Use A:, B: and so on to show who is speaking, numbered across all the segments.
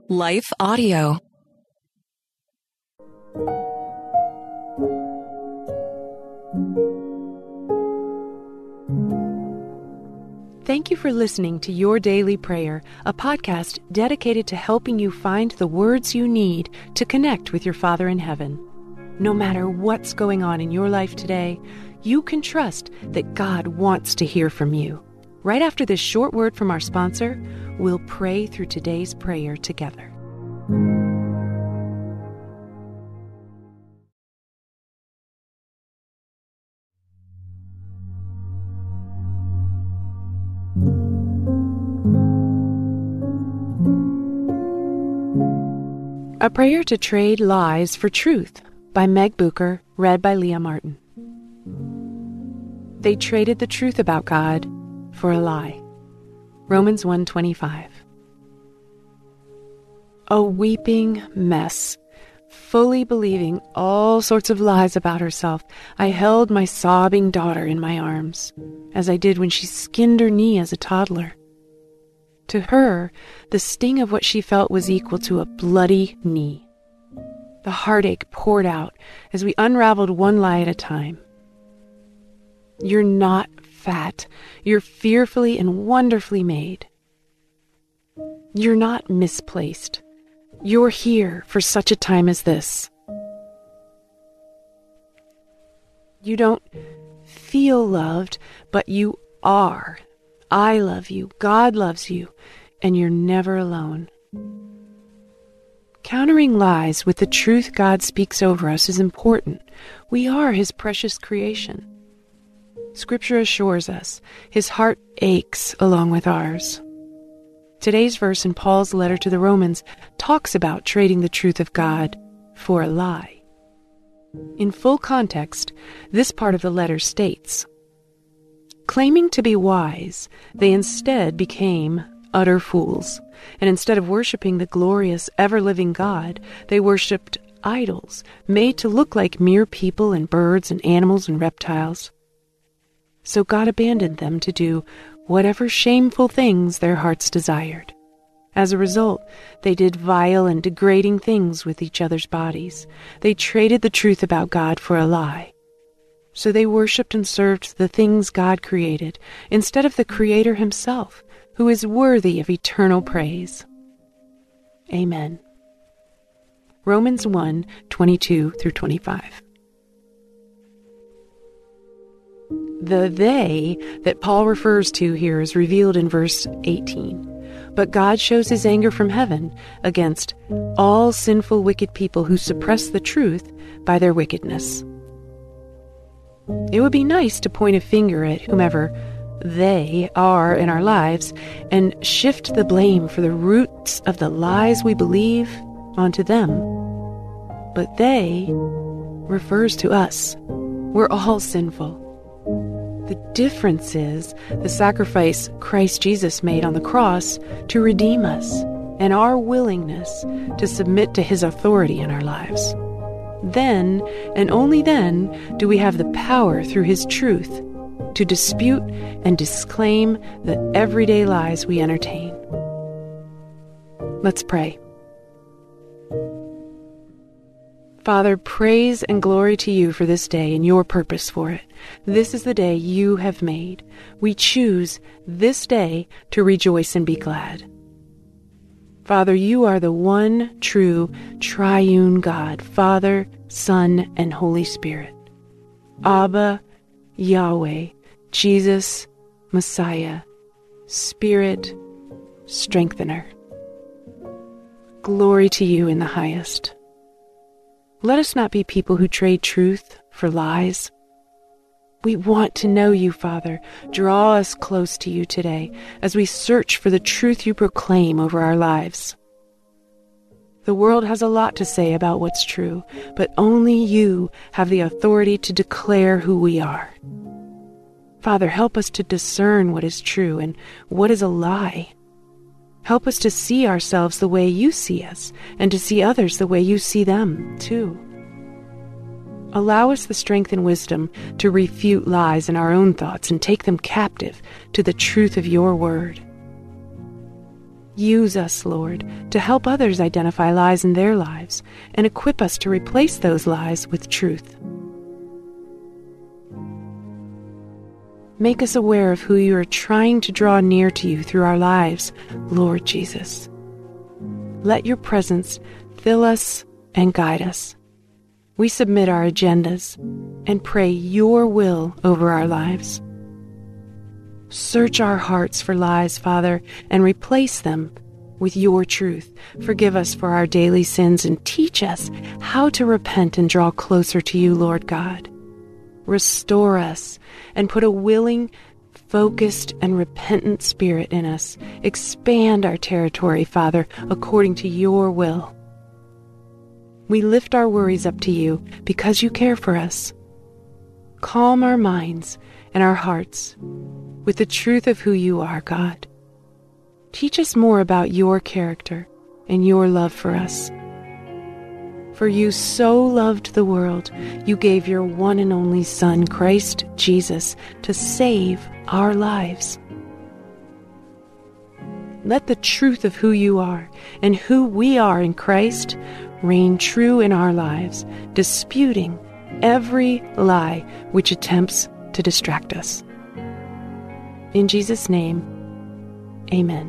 A: Life Audio.
B: Thank you for listening to Your Daily Prayer, a podcast dedicated to helping you find the words you need to connect with your Father in heaven. No matter what's going on in your life today, you can trust that God wants to hear from you. Right after this short word from our sponsor, we'll pray through today's prayer together. A Prayer to Trade Lies for Truth by Meg Booker, read by Leah Martin. They traded the truth about God for a lie. Romans 1:25. A weeping mess, fully believing all sorts of lies about herself, I held my sobbing daughter in my arms, as I did when she skinned her knee as a toddler. To her, the sting of what she felt was equal to a bloody knee. The heartache poured out as we unraveled one lie at a time. You're not fat. You're fearfully and wonderfully made. You're not misplaced. You're here for such a time as this. You don't feel loved, but you are. I love you, God loves you, and you're never alone. Countering lies with the truth God speaks over us is important. We are His precious creation. Scripture assures us His heart aches along with ours. Today's verse in Paul's letter to the Romans talks about trading the truth of God for a lie. In full context, this part of the letter states, claiming to be wise, they instead became utter fools, and instead of worshiping the glorious, ever-living God, they worshipped idols made to look like mere people and birds and animals and reptiles. So God abandoned them to do whatever shameful things their hearts desired. As a result, they did vile and degrading things with each other's bodies. They traded the truth about God for a lie. So they worshipped and served the things God created instead of the Creator Himself, who is worthy of eternal praise. Amen. Romans 1:22-25. The they that Paul refers to here is revealed in verse 18. But God shows His anger from heaven against all sinful, wicked people who suppress the truth by their wickedness. It would be nice to point a finger at whomever they are in our lives and shift the blame for the roots of the lies we believe onto them. But they refers to us. We're all sinful. The difference is the sacrifice Christ Jesus made on the cross to redeem us and our willingness to submit to His authority in our lives. Then, and only then, do we have the power through His truth to dispute and disclaim the everyday lies we entertain. Let's pray. Father, praise and glory to You for this day and Your purpose for it. This is the day You have made. We choose this day to rejoice and be glad. Father, You are the one true triune God, Father, Son, and Holy Spirit. Abba, Yahweh, Jesus, Messiah, Spirit, Strengthener. Glory to You in the highest. Let us not be people who trade truth for lies. We want to know You, Father. Draw us close to You today as we search for the truth You proclaim over our lives. The world has a lot to say about what's true, but only You have the authority to declare who we are. Father, help us to discern what is true and what is a lie. Help us to see ourselves the way You see us and to see others the way You see them, too. Allow us the strength and wisdom to refute lies in our own thoughts and take them captive to the truth of Your word. Use us, Lord, to help others identify lies in their lives and equip us to replace those lies with truth. Make us aware of who you are trying to draw near to you through our lives, Lord Jesus. Let your presence fill us and guide us. We submit our agendas and pray your will over our lives. Search our hearts for lies, Father, and replace them with your truth. Forgive us for our daily sins and teach us how to repent and draw closer to you, Lord God. Restore us and put a willing, focused, and repentant spirit in us. Expand our territory, Father, according to your will. We lift our worries up to you because you care for us. Calm our minds and our hearts with the truth of who you are, God. Teach us more about your character and your love for us. For you so loved the world, you gave your one and only Son, Christ Jesus, to save our lives. Let the truth of who you are and who we are in Christ reign true in our lives, disputing every lie which attempts to distract us. In Jesus' name, amen.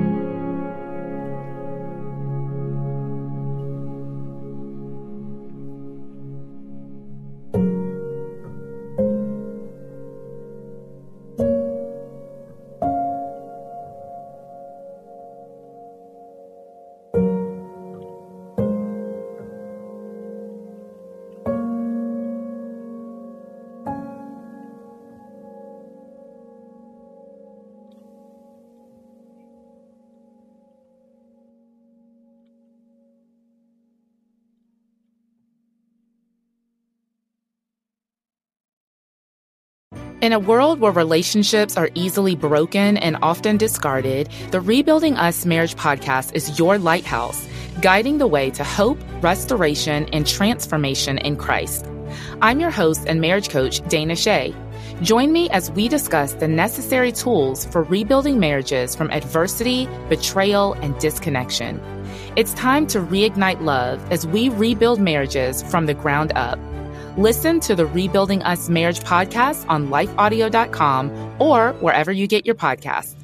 A: In a world where relationships are easily broken and often discarded, the Rebuilding Us Marriage podcast is your lighthouse, guiding the way to hope, restoration, and transformation in Christ. I'm your host and marriage coach, Dana Shea. Join me as we discuss the necessary tools for rebuilding marriages from adversity, betrayal, and disconnection. It's time to reignite love as we rebuild marriages from the ground up. Listen to the Rebuilding Us Marriage podcast on lifeaudio.com or wherever you get your podcasts.